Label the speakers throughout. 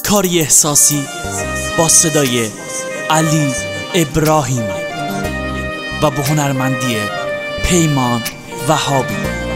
Speaker 1: کاری احساسی با صدای علی ابراهیم و با هنرمندی پیمان وهابی.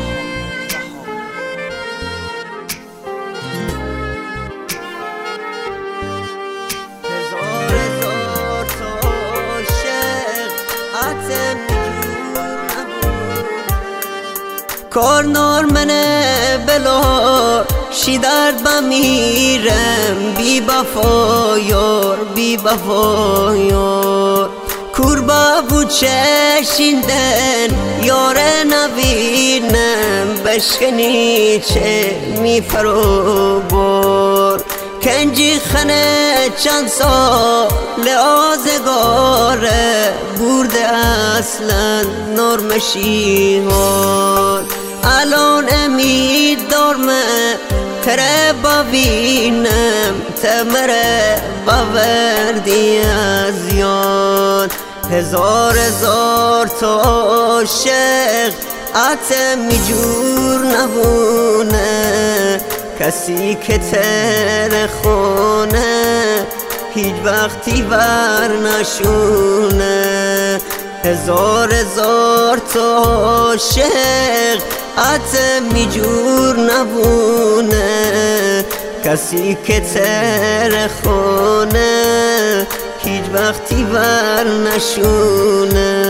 Speaker 2: کارنار منه بلا شی درد بمیرم بی بفا یار بی بفا یار کوربا بود چشیندن یار نبینم بشکنی چه میفرو بار کنجی خنه چند سال آزگاره برده اصلا نرمشی هار الان امید دارمه تره ببینم تمره بوردی از یاد هزار تا شیخ عتمی جور نبونه کسی که تر خونه هیچ وقتی بر نشونه هزار تا شیخ عتمی جور نبونه کسی که تر خونه هیچ وقتی بر نشونه.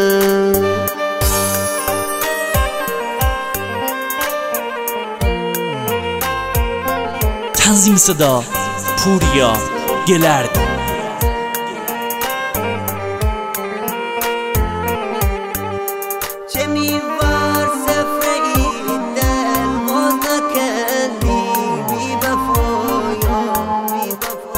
Speaker 1: تنظیم صدا پوریا گلرد.
Speaker 2: چه میوار سفری دل باز نکردی بی وفایا بی وفا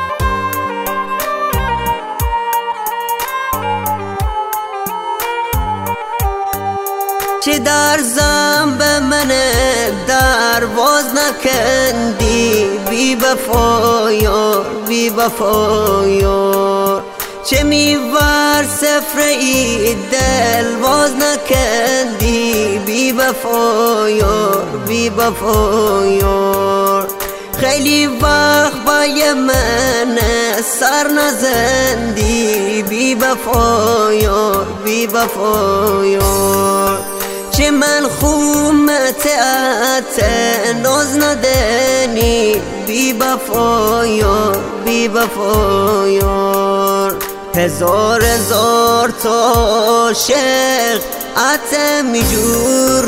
Speaker 2: چه در ذنب منه در باز نکندی بی وفایا بی وفایا چه میوار سفری دل باز نکندی بی وفایا بی وفایا خیلی وقت بای من سر نزندی بی وفایا بی وفایا چه من خومت ناز ندنی بی وفایا بی وفایا هزار تا شیخ عتمی جور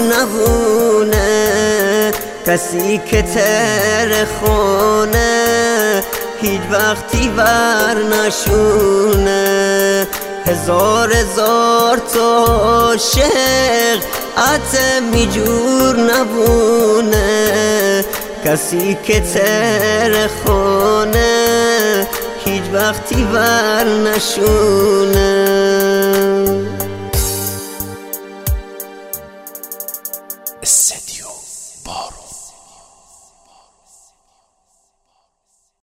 Speaker 2: نبونه کسی که تر خونه هیچ وقتی بر نشونه هزار تا شیخ عتمی جور نبونه کسی که تر خونه هیچ وقتی بر نشونه.